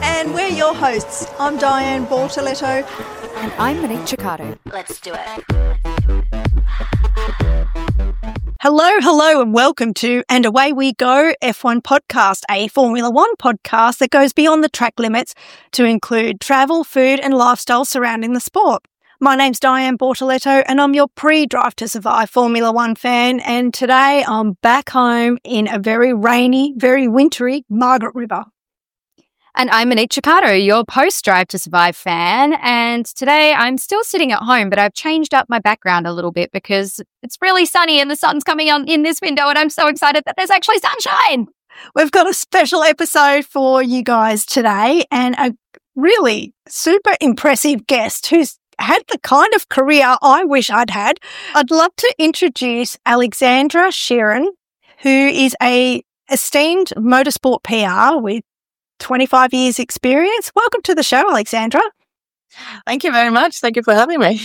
And we're your hosts. I'm Diane Bortoletto. And I'm Monique Ciccardo. Let's do it. Hello, and welcome to And Away We Go F1 Podcast, a Formula One podcast that goes beyond the track limits to include travel, food and lifestyle surrounding the sport. My name's Diane Bortoletto and I'm your pre-Drive to Survive Formula One fan, and today I'm back home in a very rainy, very wintry Margaret River. And I'm Monique Ciccardo, your post-Drive to Survive fan. And today I'm still sitting at home, but I've changed up my background a little bit because it's really sunny and the sun's coming on in this window and I'm so excited that there's actually sunshine. We've got a special episode for you guys today and a really super impressive guest who's had the kind of career I wish I'd had. I'd love to introduce Alexandra Sheeran, who is a esteemed motorsport PR with 25 years experience. Welcome to the show, Alexandra. Thank you very much. Thank you for having me.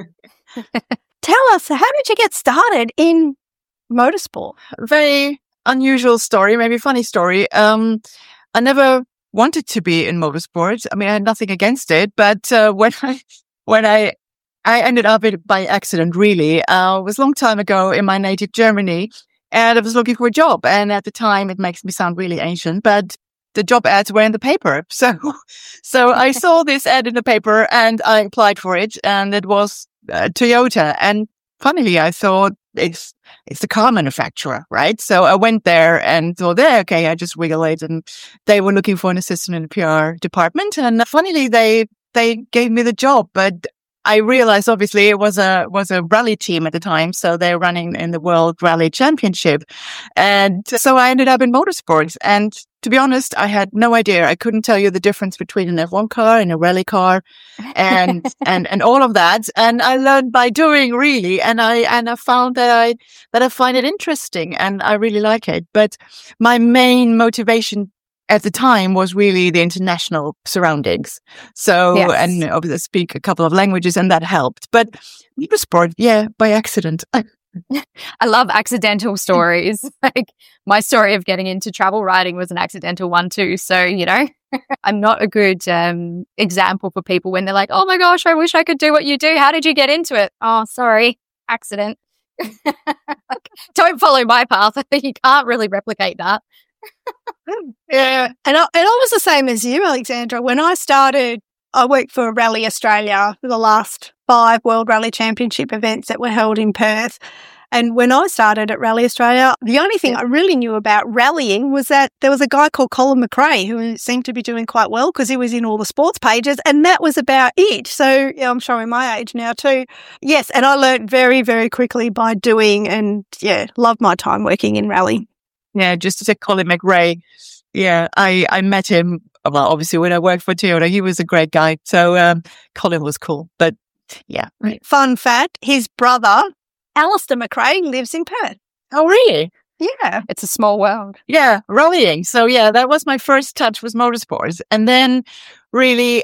Tell us, how did you get started in motorsport? Very unusual story, maybe funny story. I never wanted to be in motorsport. I mean, I had nothing against it, but when I ended up by accident, really. It was a long time ago in my native Germany, and I was looking for a job. And at the time, it makes me sound really ancient, but the job ads were in the paper. So I saw this ad in the paper and I applied for it, and it was Toyota. And funnily, I thought it's the car manufacturer, right? So I went there and thought, okay, I just wiggle it. And they were looking for an assistant in the PR department. And funnily, they gave me the job, but I realized obviously it was a rally team at the time. So they're running in the World Rally Championship. And so I ended up in motorsports. And to be honest, I had no idea. I couldn't tell you the difference between an F1 car and a rally car and all of that. And I learned by doing, really. And I found that I find it interesting and I really like it. But my main motivation at the time was really the international surroundings. So, yes. And obviously I speak a couple of languages and that helped. But motorsport, by accident. I love accidental stories. Like my story of getting into travel writing was an accidental one too. So, I'm not a good example for people when they're like, oh my gosh, I wish I could do what you do. How did you get into it? Oh, sorry, accident. Like, don't follow my path. You can't really replicate that. Yeah, and I was the same as you, Alexandra. When I started, I worked for Rally Australia for the last 5 World Rally Championship events that were held in Perth. And when I started at Rally Australia, the only thing I really knew about rallying was that there was a guy called Colin McRae who seemed to be doing quite well because he was in all the sports pages, and that was about it. So I'm showing my age now too. Yes, and I learned very, very quickly by doing, and loved my time working in rally. Yeah, just to say Colin McRae. Yeah, I met him, well, obviously when I worked for Toyota. He was a great guy. So Colin was cool. But yeah. Fun fact, his brother, Alistair McRae, lives in Perth. Oh, really? Yeah. It's a small world. Yeah, rallying. So that was my first touch with motorsports. And then really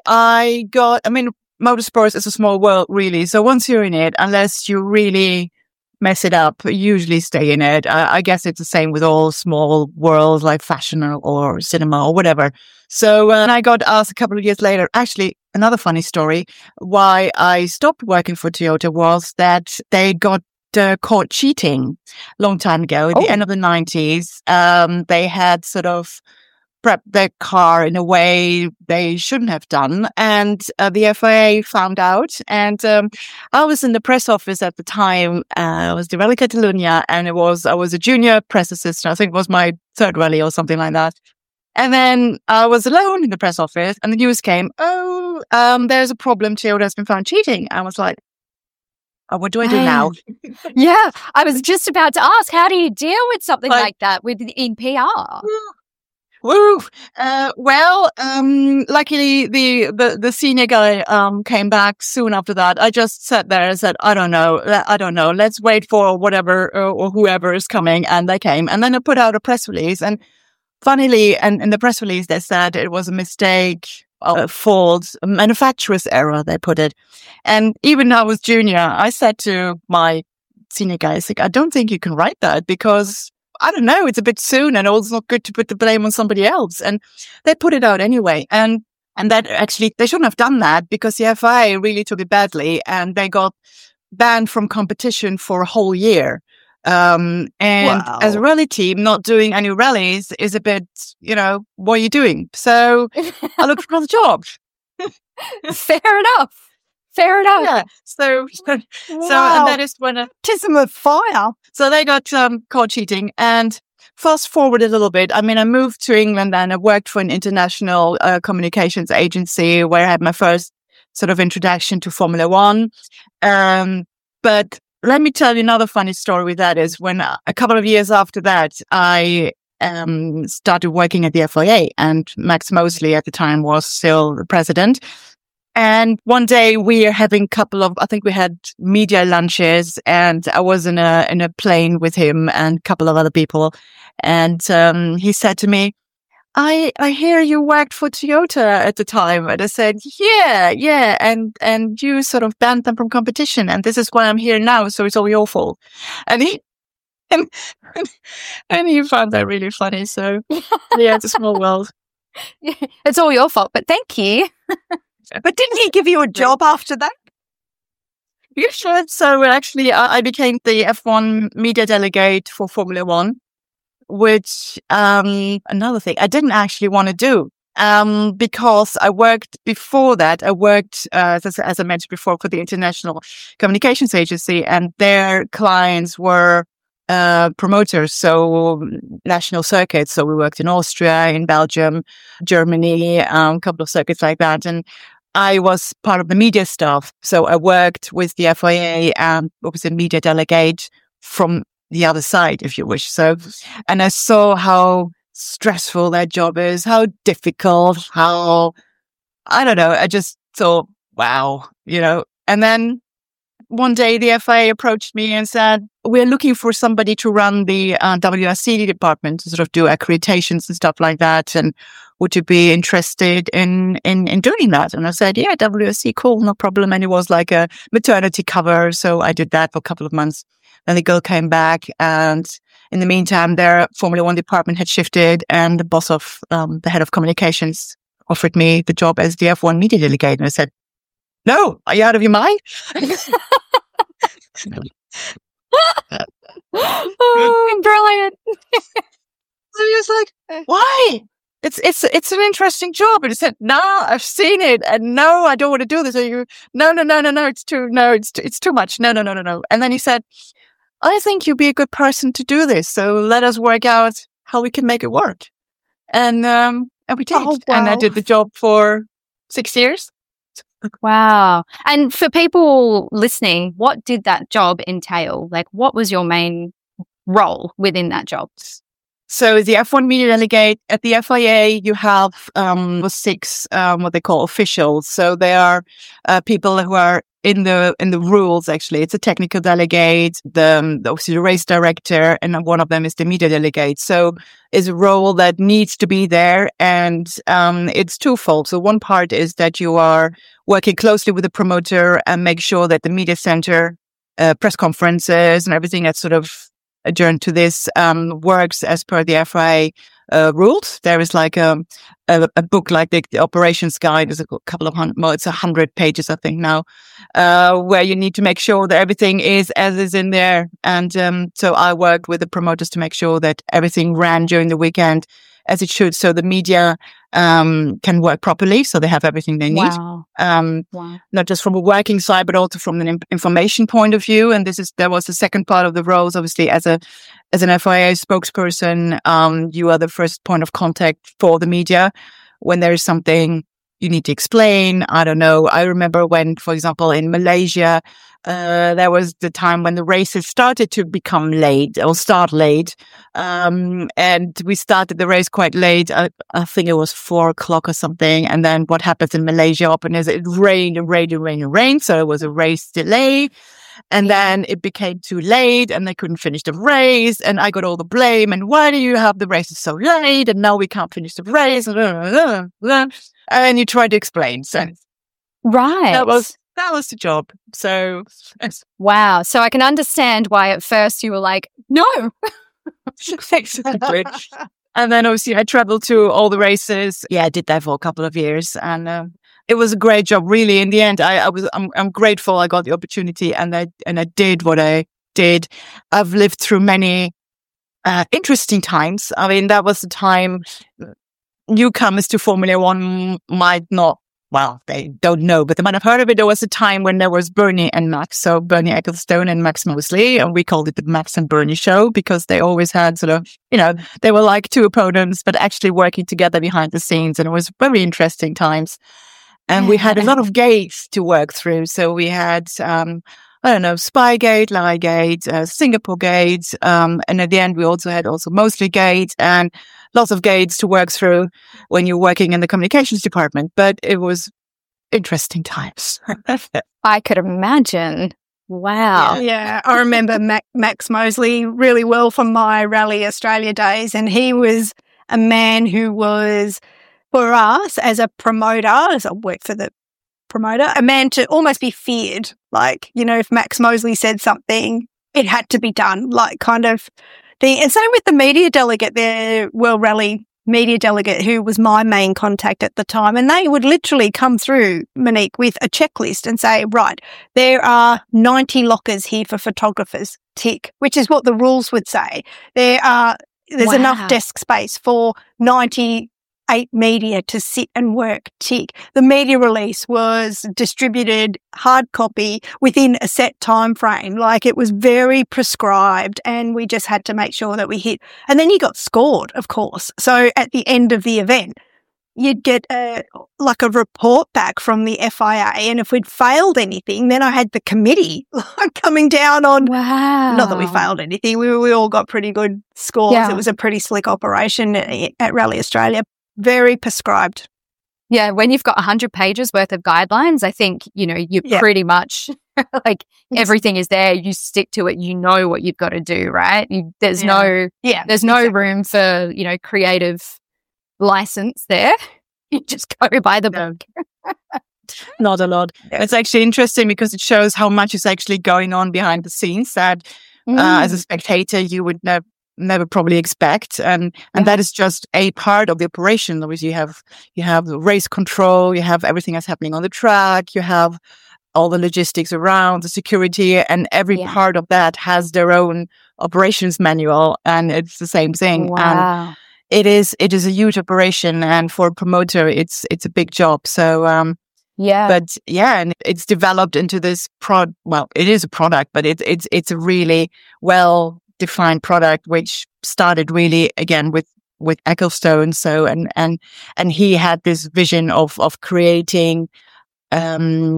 motorsports is a small world, really. So once you're in it, unless you really mess it up, usually stay in it. I guess it's the same with all small worlds like fashion or cinema or whatever. So when I got asked a couple of years later, actually another funny story, why I stopped working for Toyota was that they got caught cheating a long time ago at the end of the 90s. They had sort of prepped their car in a way they shouldn't have done. And the FIA found out. And I was in the press office at the time. I was the Rally Catalunya, and I was a junior press assistant. I think it was my 3rd rally or something like that. And then I was alone in the press office, and the news came, there's a problem. Toyota has been found cheating. I was like, what do I do now? Yeah, I was just about to ask, how do you deal with something like that in PR? Woo! Luckily the senior guy came back soon after that. I just sat there and said, I don't know. Let's wait for whatever or whoever is coming. And they came. And then I put out a press release. And funnily, and in the press release, they said it was a mistake, a fault, a manufacturer's error, they put it. And even though I was junior, I said to my senior guys, like, I don't think you can write that because I don't know, it's a bit soon and it's not good to put the blame on somebody else. And they put it out anyway. And And that actually, they shouldn't have done that because the FIA really took it badly and they got banned from competition for a whole year. And as a rally team, not doing any rallies is a bit, what are you doing? So I looked for another job. Fair enough. Yeah. So and that is when baptism of fire. So they got caught cheating. And fast forward a little bit. I mean, I moved to England and I worked for an international communications agency where I had my first sort of introduction to Formula One. But let me tell you another funny story with that is when a couple of years after that, I started working at the FIA and Max Mosley at the time was still the president. And one day we are having I think we had media lunches and I was in a plane with him and a couple of other people. And, he said to me, I hear you worked for Toyota at the time. And I said, yeah. And you sort of banned them from competition. And this is why I'm here now. So it's all your fault. And he found that really funny. So yeah, it's a small world. It's all your fault, but thank you. But didn't he give you a job after that? Yeah, sure. So actually, I became the F1 media delegate for Formula One, which, another thing I didn't actually want to do, because I worked before that. I worked, as I mentioned before, for the International Communications Agency, and their clients were promoters, so national circuits. So we worked in Austria, in Belgium, Germany, a couple of circuits like that. And I was part of the media staff. So I worked with the FIA and was a media delegate from the other side, if you wish. So, and I saw how stressful that job is, how difficult, I don't know. I just thought, wow, and then one day the FIA approached me and said, we're looking for somebody to run the WRC department to sort of do accreditations and stuff like that. And would you be interested in doing that? And I said, yeah, WRC, cool, no problem. And it was like a maternity cover. So I did that for a couple of months. Then the girl came back. And in the meantime, their Formula One department had shifted. And the boss of the head of communications offered me the job as the F1 media delegate. And I said, no, are you out of your mind? Oh, brilliant. So he was like, why? It's an interesting job. And he said, no, I've seen it. And no, I don't want to do this. No, it's too much. No. And then he said, I think you'd be a good person to do this. So let us work out how we can make it work. And we did. Oh, wow. And I did the job for 6 years. Wow. And for people listening, what did that job entail? Like, what was your main role within that job? So the F1 media delegate at the FIA, you have 6 what they call officials. So they are people who are in the rules. Actually, it's a technical delegate, obviously the race director, and one of them is the media delegate. So it's a role that needs to be there, and it's twofold. So one part is that you are working closely with the promoter and make sure that the media center, press conferences, and everything that's sort of adjourned to this works as per the FIA rules. There is like a book like the operations guide. There's a couple of it's 100 pages, I think now, where you need to make sure that everything is as is in there. And so I worked with the promoters to make sure that everything ran during the weekend as it should, so the media can work properly, so they have everything they need. Wow. Not just from a working side, but also from an information point of view. And that was the second part of the roles. Obviously, as an FIA spokesperson, you are the first point of contact for the media when there is something you need to explain. I don't know. I remember when, for example, in Malaysia, there was the time when the races started to become late or start late. And we started the race quite late. I think it was 4:00 or something. And then what happens in Malaysia Open is it rained. So it was a race delay. And then it became too late and they couldn't finish the race. And I got all the blame. And why do you have the races so late? And now we can't finish the race. And you try to explain. So right. That was the job. So, wow. So I can understand why at first you were like, no. Exactly. And then obviously I traveled to all the races. Yeah, I did that for a couple of years, and it was a great job. Really, in the end, I'm grateful I got the opportunity, and I did what I did. I've lived through many interesting times. I mean, that was the time newcomers to Formula One might not. Well, they don't know, but they might have heard of it. There was a time when there was Bernie and Max. So Bernie Ecclestone and Max Mosley. And we called it the Max and Bernie show because they always had sort of, they were like two opponents, but actually working together behind the scenes. And it was very interesting times. And we had a lot of gates to work through. So we had, Spygate, Liegate, Singapore Gate. And at the end, we also had Mosley Gate and lots of gates to work through when you're working in the communications department. But it was interesting times. I could imagine. Wow. Yeah, I remember Max Mosley really well from my Rally Australia days. And he was a man who was, for us as a promoter, as I worked for the promoter, a man to almost be feared. Like, if Max Mosley said something, it had to be done, like kind of thing. And same with the media delegate, the World Rally media delegate, who was my main contact at the time. And they would literally come through, Monique, with a checklist and say, right, there are 90 lockers here for photographers, tick, which is what the rules would say. There's enough desk space for 98 media to sit and work, tick. The media release was distributed hard copy within a set time frame. Like, it was very prescribed, and we just had to make sure that we hit. And then you got scored, of course. So at the end of the event, you'd get a report back from the FIA. And if we'd failed anything, then I had the committee coming down on, not that we failed anything. We all got pretty good scores. Yeah. It was a pretty slick operation at Rally Australia. Very prescribed. Yeah, when you've got 100 pages worth of guidelines, I think, you're pretty much like everything is there. You stick to it. You know what you've got to do, right? There's no room for, creative license there. You just go by the book. Not a lot. It's actually interesting because it shows how much is actually going on behind the scenes that as a spectator you would never probably expect, and that is just a part of the operation. Obviously, you have the race control, you have everything that's happening on the track, you have all the logistics around the security, and every part of that has their own operations manual, and it's the same thing. Wow. And it is a huge operation, and for a promoter, it's a big job. So and it's developed into this it is a product, but it's a really well-defined product, which started really again with Ecclestone. So and he had this vision of creating I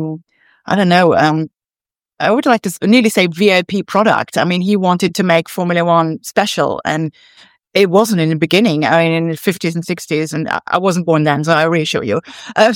would like to nearly say VIP product. I mean, he wanted to make Formula One special, and it wasn't in the beginning. I mean, in the 50s and 60s, and I wasn't born then, so I reassure you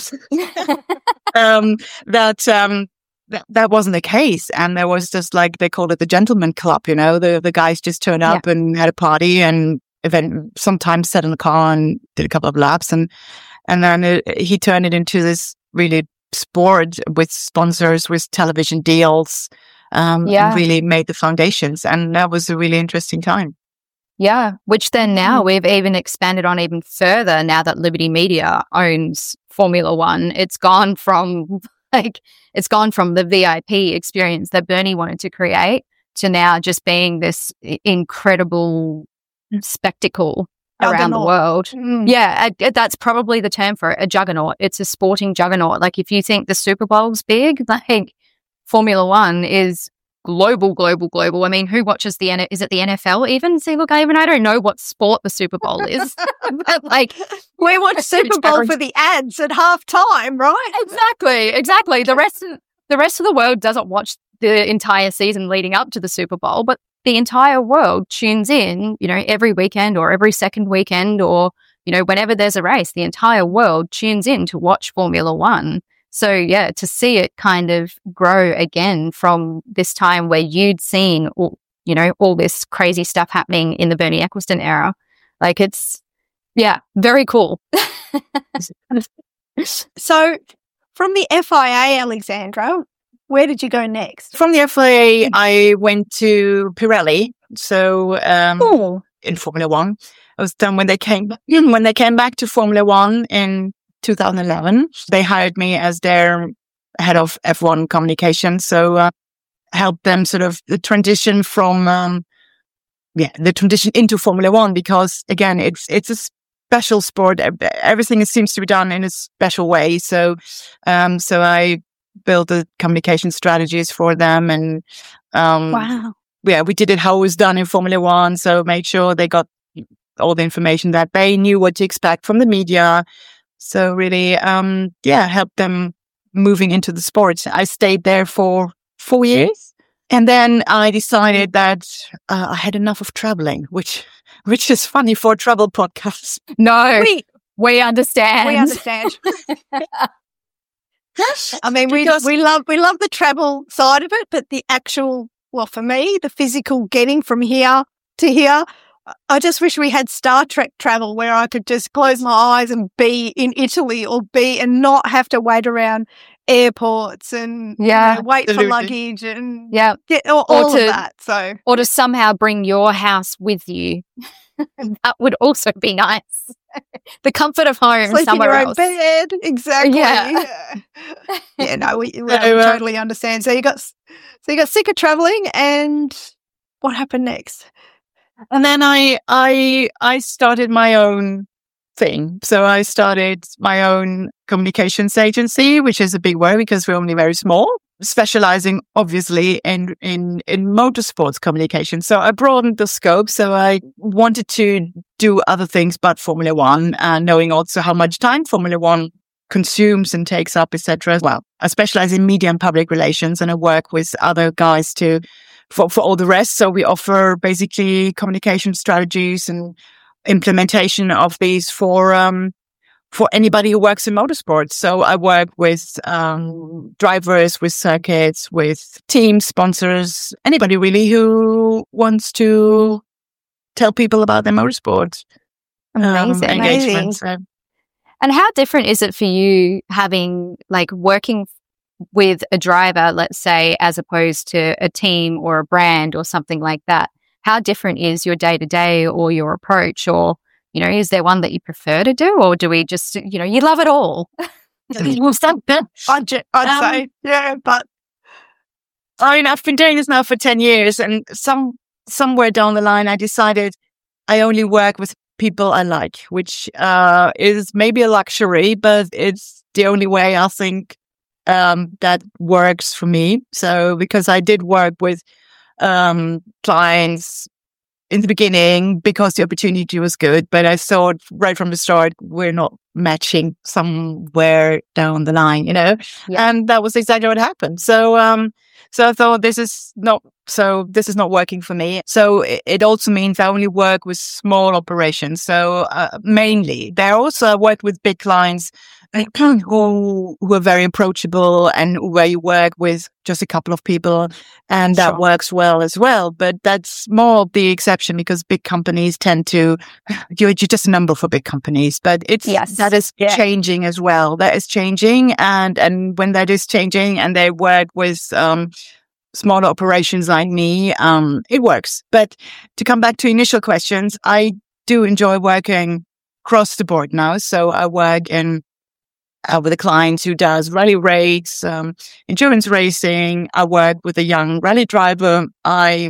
that wasn't the case. And there was just like, they called it the gentleman club, the guys just turned up and had a party and sometimes sat in the car and did a couple of laps. And then he turned it into this really sport with sponsors, with television deals, and really made the foundations. And that was a really interesting time. Yeah, which then now we've even expanded on even further now that Liberty Media owns Formula One. It's gone from the VIP experience that Bernie wanted to create to now just being this incredible spectacle around the world. Yeah, that's probably the term for it, a juggernaut. It's a sporting juggernaut. Like, if you think the Super Bowl's big, like Formula One is global. I mean, who watches is it the NFL even? See, look, I don't know what sport the Super Bowl is. But like, we watch Super Bowl for the ads at halftime, right? Exactly. The rest of the world doesn't watch the entire season leading up to the Super Bowl, but the entire world tunes in, every weekend or every second weekend or, whenever there's a race, the entire world tunes in to watch Formula One. So, yeah, to see it kind of grow again from this time where you'd seen, all this crazy stuff happening in the Bernie Ecclestone era, like, it's, very cool. So, from the FIA, Alexandra, where did you go next? From the FIA, I went to Pirelli, so in Formula One. was done when they came back to Formula One in 2011. They hired me as their head of F1 communication. So helped them sort of the transition from the transition into Formula One, because again, it's a special sport. Everything seems to be done in a special way. So I built the communication strategies for them, and Wow. yeah, we did it how it was done in Formula One. So made sure they got all the information, that they knew what to expect from the media. So really, helped them moving into the sport. I stayed there for 4 years. And then I decided that I had enough of traveling, which is funny for a travel podcast. No, we understand. We understand. I mean, we love the travel side of it, but the actual, well, for me, the physical getting from here to here, I just wish we had Star Trek travel where I could just close my eyes and be in Italy and not have to wait around airports and wait for luggage and get all of that. So, or to somehow bring your house with you. That would also be nice. The comfort of home sleep somewhere in your else. own bed, exactly. Yeah, no, we totally understand. So you got sick of traveling, and what happened next? And then I started my own thing. So I started my own communications agency, which is a big word because we're only very small, specializing obviously in motorsports communication. So I broadened the scope. So I wanted to do other things but Formula One, and knowing also how much time Formula One consumes and takes up, etc. as well. I specialize in media and public relations, and I work with other guys for all the rest. So we offer basically communication strategies and implementation of these for anybody who works in motorsports. So I work with drivers, with circuits, with team sponsors, anybody really who wants to tell people about their motorsport engagement. So. And how different is it for you having working with a driver, let's say, as opposed to a team or a brand or something like that? How different is your day-to-day or your approach, or, is there one that you prefer to do, or do we just, you love it all? I'd say, yeah, but I mean, I've been doing this now for 10 years, and somewhere down the line, I decided I only work with people I like, which is maybe a luxury, but it's the only way I think that works for me. So because I did work with clients in the beginning because the opportunity was good, but I thought right from the start we're not matching somewhere down the line, and that was exactly what happened. So I thought this is not working for me. So it also means I only work with small operations. So mainly, there also I work with big clients who are very approachable and where you work with just a couple of people, and that works well as well. But that's more the exception because big companies tend to, you're just a number for big companies. But that is changing as well. That is changing, and when that is changing, and they work with smaller operations like me, it works. But to come back to initial questions, I do enjoy working across the board now. So I work with a client who does rally race, endurance racing. I work with a young rally driver. I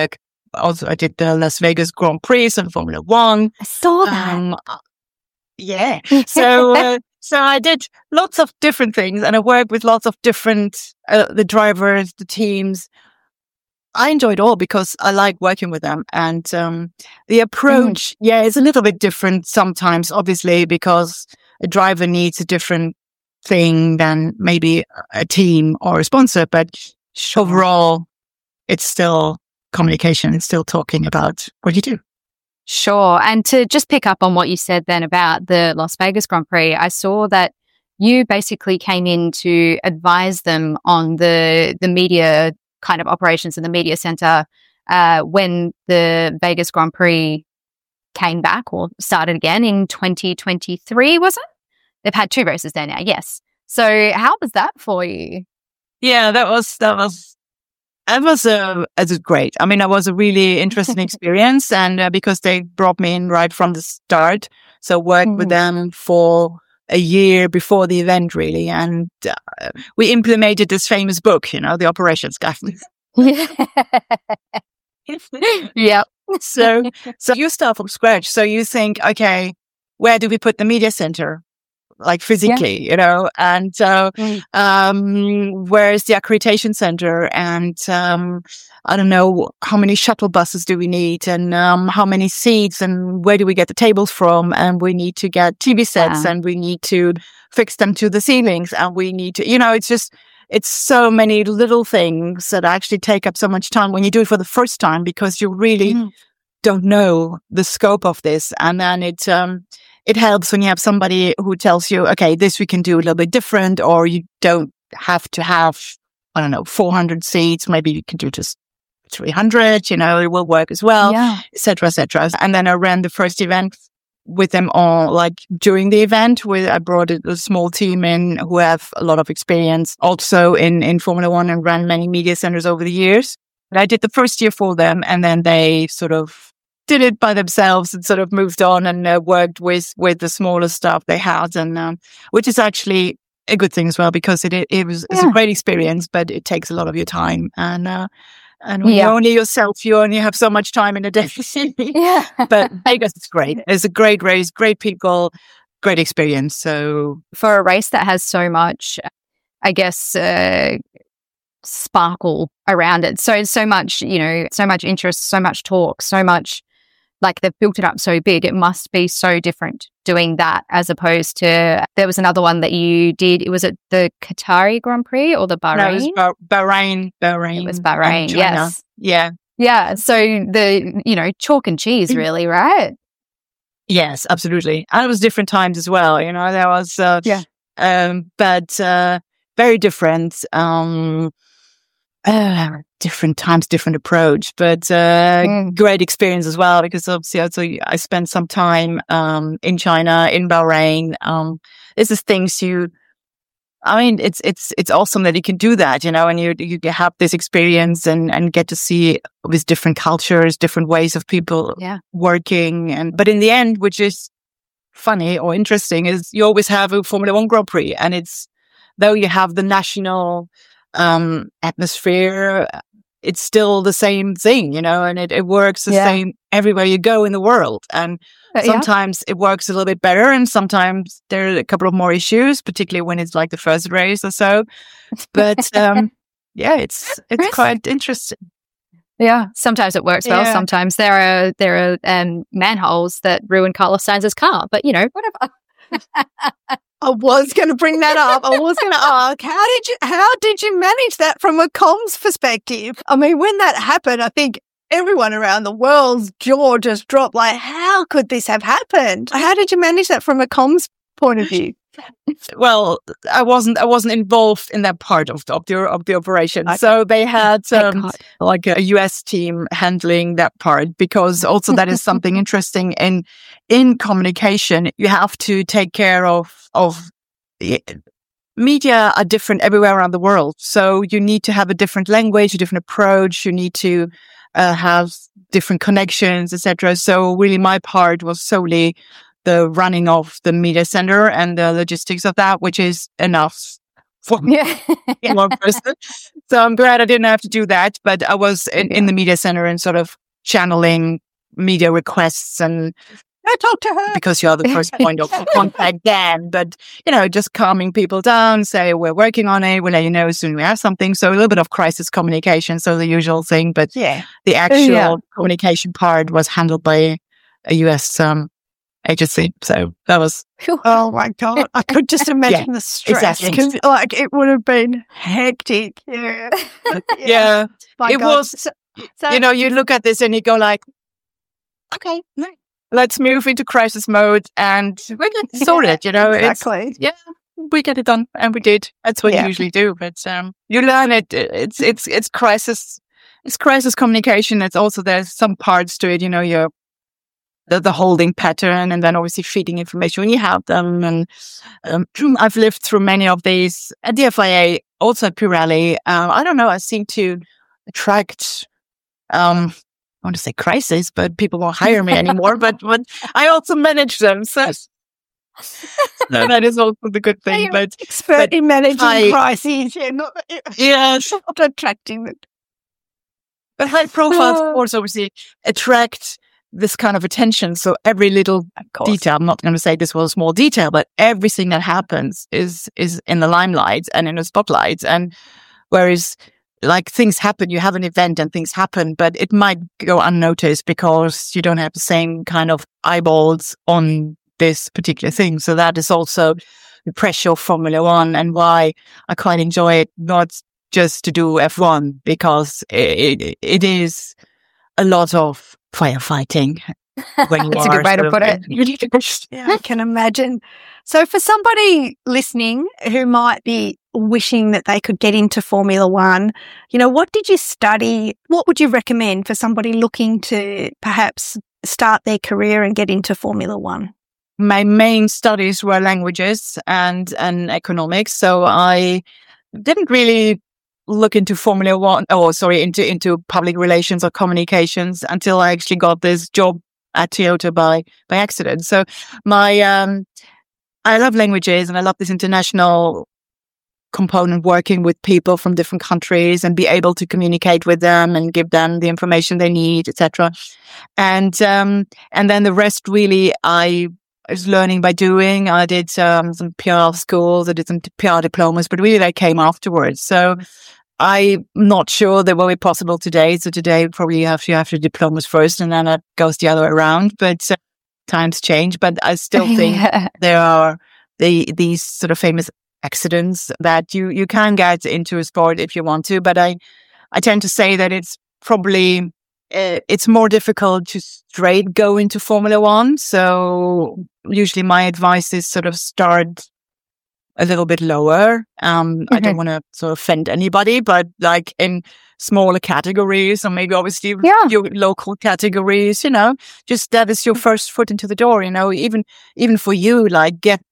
did the Las Vegas Grand Prix and Formula One. I saw that. Yeah. So I did lots of different things, and I worked with lots of different, the drivers, the teams. I enjoyed all because I like working with them. And the approach, is a little bit different sometimes, obviously, because a driver needs a different thing than maybe a team or a sponsor. But overall, it's still communication. It's still talking about what you do. Sure. And to just pick up on what you said then about the Las Vegas Grand Prix, I saw that you basically came in to advise them on the media kind of operations in the media center when the Vegas Grand Prix came back or started again in 2023, was it? They've had 2 races there now, yes. So how was that for you? Yeah, that was It was great. I mean, it was a really interesting experience, and because they brought me in right from the start, so worked with them for a year before the event, really, and we implemented this famous book, the operations guide. Yeah. So you start from scratch. So you think, okay, where do we put the media center? Like physically, and where's the accreditation center? And I don't know, how many shuttle buses do we need, and how many seats, and where do we get the tables from? And we need to get TV sets, and we need to fix them to the ceilings, and we need to, it's so many little things that actually take up so much time when you do it for the first time, because you really don't know the scope of this. And then it helps when you have somebody who tells you, okay, this we can do a little bit different, or you don't have to have, 400 seats. Maybe you can do just 300, it will work as well, et cetera, et cetera. And then I ran the first event with them all, like during the event, I brought a small team in who have a lot of experience also in Formula One and ran many media centers over the years. But I did the first year for them, and then they sort of did it by themselves and sort of moved on and worked with the smaller staff they had, and which is actually a good thing as well, because it's a great experience, but it takes a lot of your time, and when you're only yourself, you only have so much time in a day. But I guess it's great. It's a great race, great people, great experience. So for a race that has so much, I guess, sparkle around it, so much, so much interest, so much talk, so much. Like, they've built it up so big, it must be so different doing that as opposed to, there was another one that you did. Was it the Qatari Grand Prix or the Bahrain? No, it was Bahrain. It was Bahrain, yes. Yeah. Yeah, so the, chalk and cheese really, right? Yes, absolutely. And it was different times as well, there was, but very different. Different times, different approach, but great experience as well, because obviously also I spent some time in China, in Bahrain. This is things it's awesome that you can do that, and you have this experience and get to see with different cultures, different ways of people working, but in the end, which is funny or interesting, is you always have a Formula One Grand Prix, and though you have the national atmosphere, it's still the same thing, and it works the same everywhere you go in the world. And sometimes it works a little bit better, and sometimes there are a couple of more issues, particularly when it's like the first race or so. But it's quite interesting. Yeah, sometimes it works well. Sometimes there are manholes that ruin Carlos Sainz's car, but whatever. I was going to bring that up. I was going to ask, how did you manage that from a comms perspective? I mean, when that happened, I think everyone around the world's jaw just dropped. Like, how could this have happened? How did you manage that from a comms point of view? Well, I wasn't involved in that part of the operation. Okay. So they had like a US team handling that part, because also that is something interesting in communication. You have to take care of media are different everywhere around the world. So you need to have a different language, a different approach. You need to have different connections, etc. So really my part was solely the running of the media center and the logistics of that, which is enough for one person. So I'm glad I didn't have to do that, but I was in the media center and sort of channeling media requests, and I talk to her because you're the first point of contact then, but just calming people down, say we're working on it, we'll let you know as soon as we have something. So a little bit of crisis communication, so the usual thing, but the actual communication part was handled by a US agency. So that was oh my God, I could just imagine the stress, because it would have been hectic. It was so, you look at this and you go like, okay, let's move into crisis mode and we're going to sort it, Exactly. We get it done, and we did. That's what you usually do, but you learn it. It's crisis. It's crisis communication. It's also, there's some parts to it, you're the holding pattern, and then obviously feeding information when you have them. And I've lived through many of these at the FIA, also at Pirelli. I don't know, I seem to attract, I want to say crisis, but people won't hire me anymore. But I also manage them. So that is also the good thing. You're But expert in managing crises. Yeah, not attracting them. But high profile sports obviously attract this kind of attention. So every little detail, I'm not going to say this was a small detail, but everything that happens is in the limelight and in the spotlight. And whereas like things happen, you have an event and things happen, but it might go unnoticed because you don't have the same kind of eyeballs on this particular thing. So that is also the pressure of Formula One and why I quite enjoy it, not just to do F1, because it is a lot of firefighting. That's a good way to put it. Yeah, I can imagine. So for somebody listening who might be wishing that they could get into Formula One, what did you study? What would you recommend for somebody looking to perhaps start their career and get into Formula One? My main studies were languages and economics. So I didn't really look into Formula One, into public relations or communications until I actually got this job at Toyota by accident. So I love languages and I love this international component, working with people from different countries and be able to communicate with them and give them the information they need, etc. And then the rest really I was learning by doing. I did some PR schools, I did some PR diplomas, but really they came afterwards. So I'm not sure that will be possible today. So today probably you have to diplomas first and then it goes the other way around. But times change. But I still think there are these sort of famous accidents that you can get into a sport if you want to. But I tend to say that it's probably it's more difficult to straight go into Formula One. So usually my advice is sort of start a little bit lower. I don't want to sort of offend anybody, but like in smaller categories or maybe obviously your local categories, just that is your first foot into the door, even for you, like get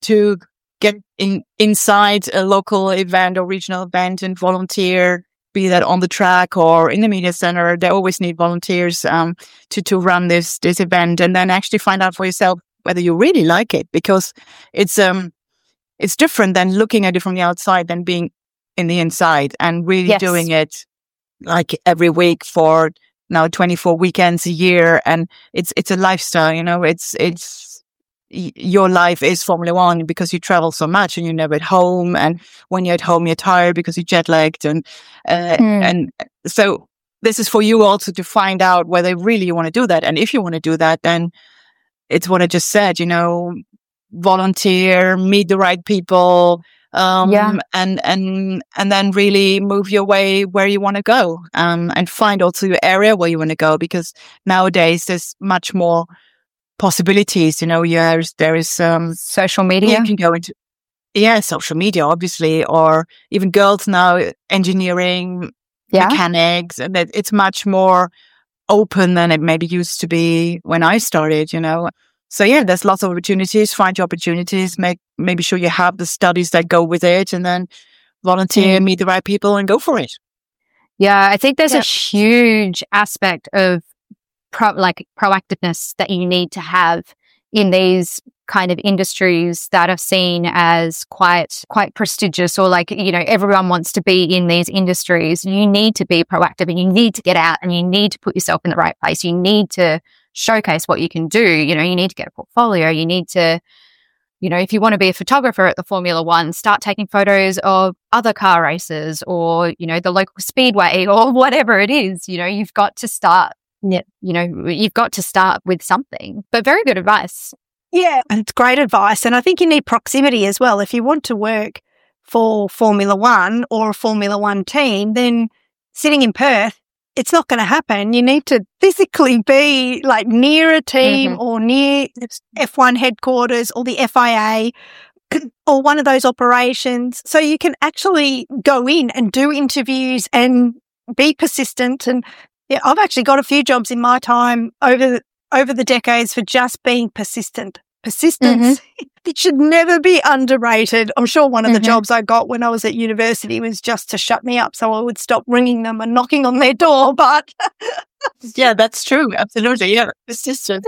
inside a local event or regional event and volunteer, be that on the track or in the media center. They always need volunteers to run this event, and then actually find out for yourself whether you really like it, because it's different than looking at it from the outside than being in the inside and really doing it like every week for now 24 weekends a year. And it's a lifestyle, it's your life is Formula One because you travel so much and you're never at home. And when you're at home, you're tired because you're jet lagged. And so this is for you also to find out whether really you want to do that. And if you want to do that, then it's what I just said, volunteer, meet the right people, and then really move your way where you want to go, and find also your area where you want to go, because nowadays there's much more possibilities. There is social media. You can go into social media, obviously, or even girls now, engineering, mechanics, and it's much more open than it maybe used to be when I started. So there's lots of opportunities. Find your opportunities. Maybe sure you have the studies that go with it, and then volunteer, meet the right people, and go for it. Yeah, I think there's a huge aspect of proactiveness that you need to have in these kind of industries that are seen as quite prestigious, or everyone wants to be in these industries. You need to be proactive, and you need to get out, and you need to put yourself in the right place. You need to showcase what you can do. You need to get a portfolio. You need to, if you want to be a photographer at the Formula One, start taking photos of other car races or, the local speedway or whatever it is. You've got to start. Yeah. You've got to start with something. But very good advice. Yeah, and it's great advice. And I think you need proximity as well. If you want to work for Formula One or a Formula One team, then sitting in Perth, it's not going to happen. You need to physically be like near a team or near F1 headquarters or the FIA or one of those operations, so you can actually go in and do interviews and be persistent. And I've actually got a few jobs in my time over the decades for just being persistent persistence. It should never be underrated. I'm sure one of the jobs I got when I was at university was just to shut me up so I would stop ringing them and knocking on their door. But yeah, that's true. Absolutely. Yeah. Persistence.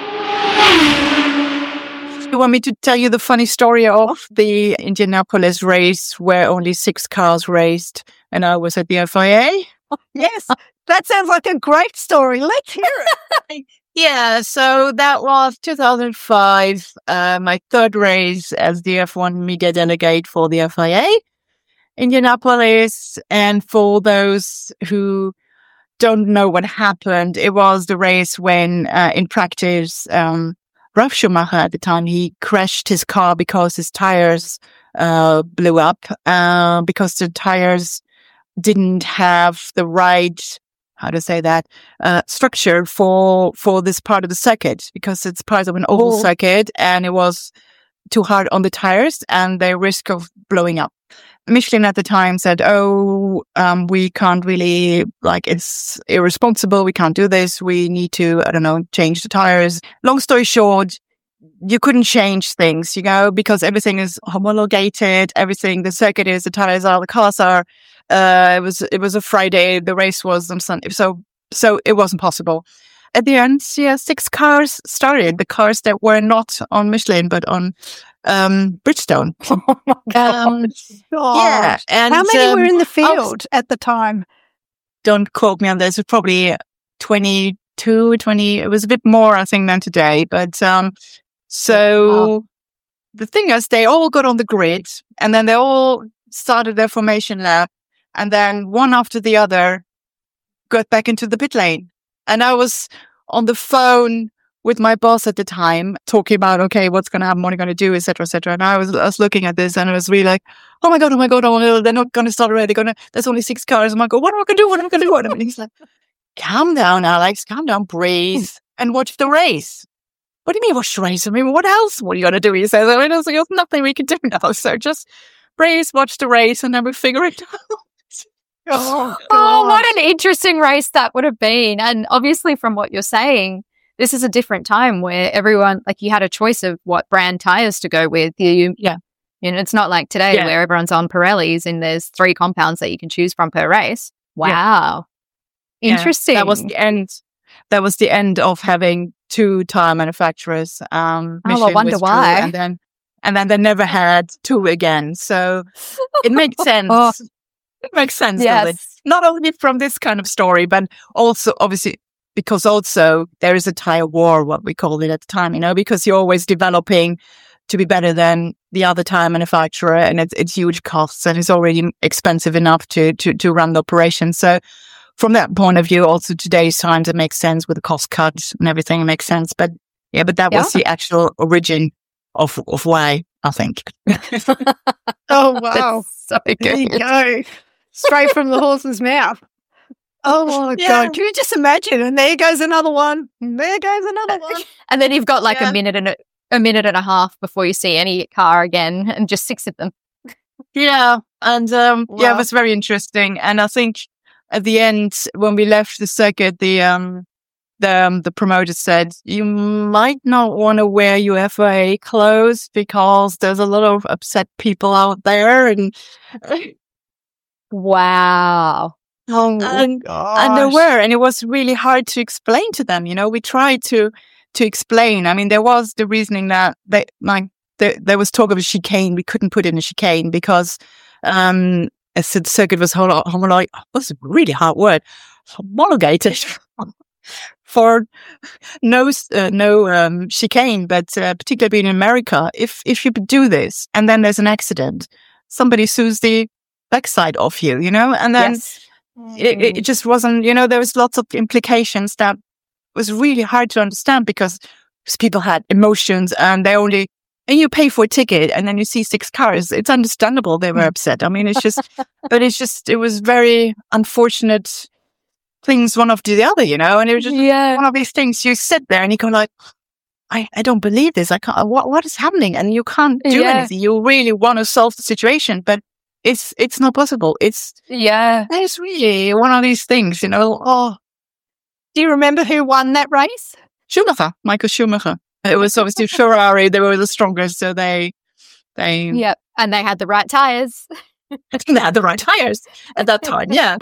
You want me to tell you the funny story of the Indianapolis race where only 6 cars raced and I was at the FIA? Yes, that sounds like a great story. Let's hear it. Yeah, so that was 2005, my third race as the F1 media delegate for the FIA, Indianapolis. And for those who don't know what happened, it was the race when, in practice, Ralf Schumacher at the time, he crashed his car because his tires, blew up, because the tires didn't have the right, how to say that, structure for this part of the circuit, because it's part of an oval circuit and it was too hard on the tires and the risk of blowing up. Michelin at the time said, we can't really, it's irresponsible. We can't do this. We need to, change the tires. Long story short, you couldn't change things, because everything is homologated. Everything, the circuit is, the tires are, the cars are. It was a Friday. The race was on Sunday. So it wasn't possible. At the end, 6 cars started. The cars that were not on Michelin, but on, Bridgestone. Oh my God. Yeah. And how many were in the field at the time? Don't quote me on this. It was probably 22, 20. It was a bit more, I think, than today. But, the thing is, they all got on the grid and then they all started their formation lap. And then one after the other got back into the pit lane. And I was on the phone with my boss at the time, talking about, okay, what's going to happen, what are you going to do, et cetera, et cetera. And I was looking at this and I was really like, oh my God, they're not going to start already. There's only 6 cars. I'm like, what am I going to do? What am I going to do? And he's like, calm down, Alex, calm down, breathe and watch the race. What do you mean watch the race? I mean, what else? What are you going to do? He says, there's nothing we can do now. So just breathe, watch the race and then we'll figure it out. Oh, what an interesting race that would have been. And obviously from what you're saying, this is a different time where everyone, you had a choice of what brand tires to go with. It's not like today where everyone's on Pirellis and there's 3 compounds that you can choose from per race. Wow. Yeah. Interesting. That was the end. That was the end of having 2 tire manufacturers. I wonder why. And then they never had 2 again. So it makes sense. It makes sense. Yes. Not only from this kind of story, but also obviously because also there is a tire war, what we called it at the time, because you're always developing to be better than the other tire manufacturer, and it's huge costs and it's already expensive enough to run the operation. So from that point of view, also today's times, it makes sense with the cost cuts and everything. It makes sense. But that was the actual origin of why, I think. Oh, wow. So good. There you go. Straight from the horse's mouth. Oh my God. Can you just imagine? And there goes another one. And there goes another one. And then you've got a minute and a half before you see any car again and just 6 of them. Yeah. And it was very interesting. And I think at the end, when we left the circuit, the promoter said, you might not want to wear your FIA clothes because there's a lot of upset people out there. And wow. Oh, and there were, and it was really hard to explain to them. We tried to explain. I mean, there was the reasoning that there was talk of a chicane. We couldn't put in a chicane because, the circuit was was a really hard word, homologated for no chicane. But particularly in America, if you do this and then there's an accident, somebody sues the backside of you, and then. Yes. It just wasn't, there was lots of implications that was really hard to understand because people had emotions and and you pay for a ticket and then you see 6 cars. It's understandable they were upset. I mean, it was very unfortunate things one after the other, and it was just one of these things you sit there and you go like, I don't believe this. I can't, what is happening? And you can't do anything. You really want to solve the situation, but it's not possible. It's really one of these things, Oh, do you remember who won that race? Schumacher, Michael Schumacher. It was obviously Ferrari. They were the strongest, so they Yep. And they had the right tires. they had the right tires at that time. Yeah.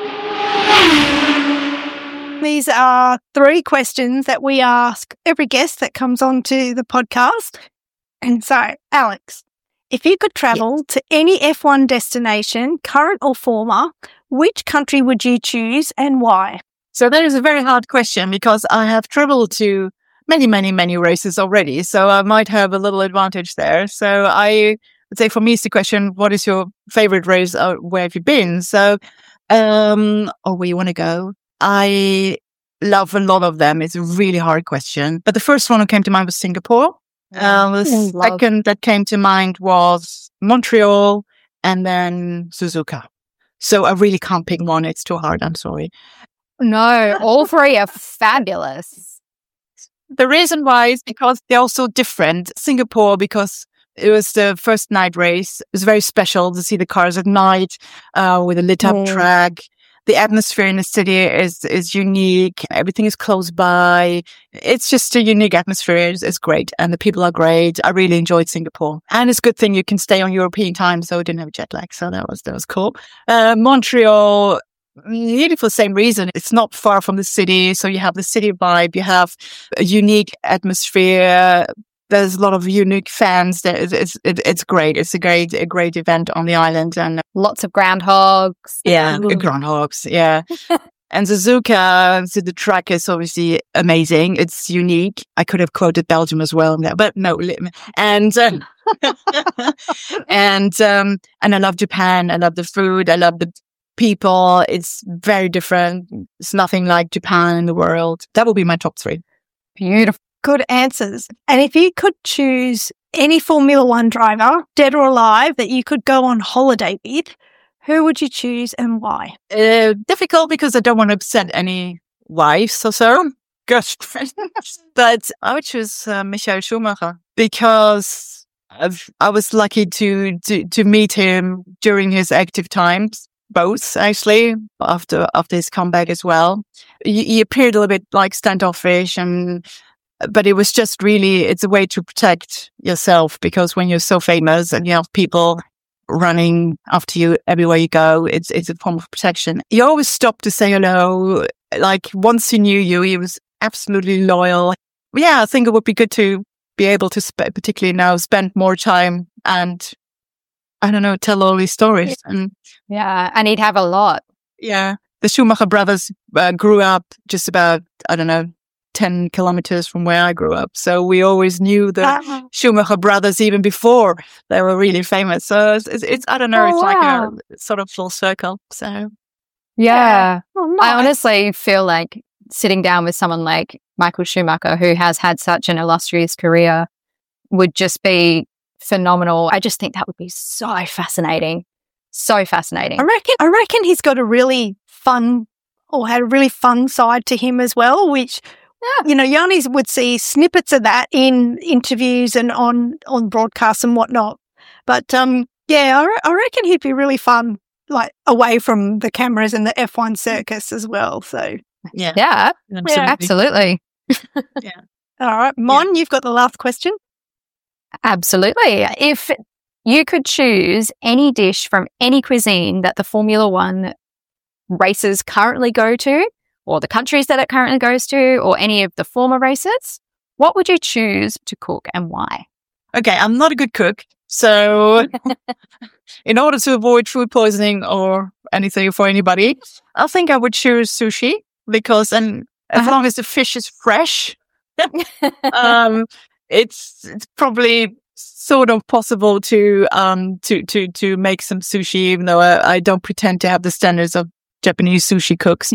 These are 3 questions that we ask every guest that comes onto the podcast. And so, Alex, if you could travel to any F1 destination, current or former, which country would you choose and why? So that is a very hard question because I have traveled to many, many, many races already. So I might have a little advantage there. So I would say for me, it's the question, what is your favorite race? Or where have you been? So, or where you want to go? I love a lot of them. It's a really hard question. But the first one who came to mind was Singapore. The second that came to mind was Montreal and then Suzuka. So I really can't pick one. It's too hard. I'm sorry. No, all 3 are fabulous. The reason why is because they're all so different. Singapore, because it was the first night race. It was very special to see the cars at night with a lit up track. The atmosphere in the city is unique. Everything is close by. It's just a unique atmosphere. It's great. And the people are great. I really enjoyed Singapore. And it's a good thing you can stay on European time, so I didn't have jet lag. So that was cool. Montreal, nearly for the same reason. It's not far from the city. So you have the city vibe. You have a unique atmosphere. There's a lot of unique fans. It's great. It's a great event on the island, and lots of groundhogs. Yeah, groundhogs. Yeah, and Suzuka. So the track is obviously amazing. It's unique. I could have quoted Belgium as well, but no. And and I love Japan. I love the food. I love the people. It's very different. It's nothing like Japan in the world. That will be my top 3. Beautiful. Good answers. And if you could choose any Formula One driver, dead or alive, that you could go on holiday with, who would you choose and why? Difficult because I don't want to upset any wives or so. Gosh. But I would choose Michael Schumacher because I was lucky to meet him during his active times. Both actually after his comeback as well. He appeared a little bit like standoffish but it was just really, it's a way to protect yourself because when you're so famous and you have people running after you everywhere you go, it's a form of protection. He always stopped to say hello. Like once he knew you, he was absolutely loyal. Yeah, I think it would be good to be able to particularly now spend more time and I don't know, tell all these stories. And he'd have a lot. Yeah. The Schumacher brothers grew up just about, 10 kilometers from where I grew up. So we always knew the Schumacher brothers even before they were really famous. So it's I don't know, it's like a sort of full circle. So yeah. Oh, nice. I honestly feel like sitting down with someone like Michael Schumacher, who has had such an illustrious career, would just be phenomenal. I just think that would be so fascinating. So fascinating. I reckon he's got a really fun or had a really fun side to him as well, which Yanni would see snippets of that in interviews and on broadcasts and whatnot. But I reckon he'd be really fun, like away from the cameras and the F1 circus as well. So yeah, absolutely. Yeah. All right, Mon, you've got the last question. Absolutely. If you could choose any dish from any cuisine that the Formula One races currently go to, or the countries that it currently goes to, or any of the former races, what would you choose to cook and why? Okay, I'm not a good cook. So in order to avoid food poisoning or anything for anybody, I think I would choose sushi because as long as the fish is fresh, it's probably sort of possible to make some sushi, even though I don't pretend to have the standards of Japanese sushi cooks,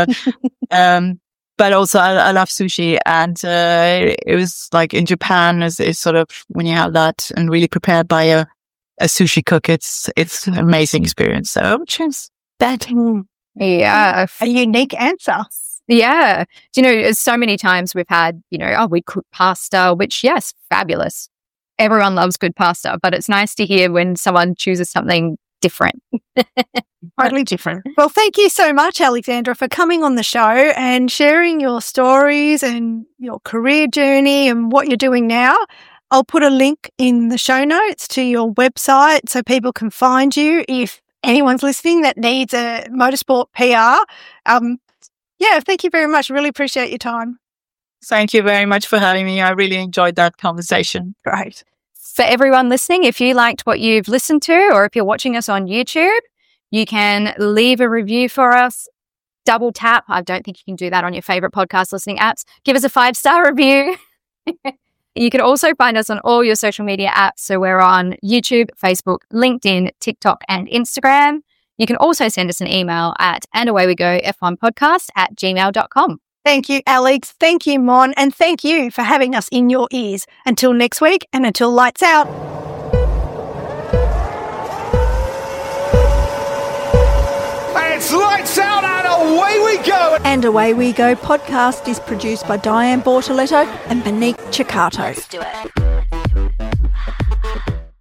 but also I love sushi, and it was like in Japan is sort of when you have that and really prepared by a sushi cook, it's an amazing experience. So I would choose that. Yeah, a unique answer. Yeah, so many times we've had we cook pasta, which yes, fabulous. Everyone loves good pasta, but it's nice to hear when someone chooses something different. Totally different. Well, thank you so much, Alexandra, for coming on the show and sharing your stories and your career journey and what you're doing now. I'll put a link in the show notes to your website so people can find you if anyone's listening that needs a motorsport PR. Thank you very much. Really appreciate your time. Thank you very much for having me. I really enjoyed that conversation. Great. For everyone listening, if you liked what you've listened to, or if you're watching us on YouTube, you can leave a review for us. Double tap. I don't think you can do that on your favorite podcast listening apps. Give us a 5-star review. You can also find us on all your social media apps. So we're on YouTube, Facebook, LinkedIn, TikTok, and Instagram. You can also send us an email at andawaywegof1podcast@gmail.com. Thank you, Alex. Thank you, Mon. And thank you for having us in your ears. Until next week and until lights out. It's lights out and away we go. And Away We Go podcast is produced by Diane Bortoletto and Monique Ciccato. Let's do it.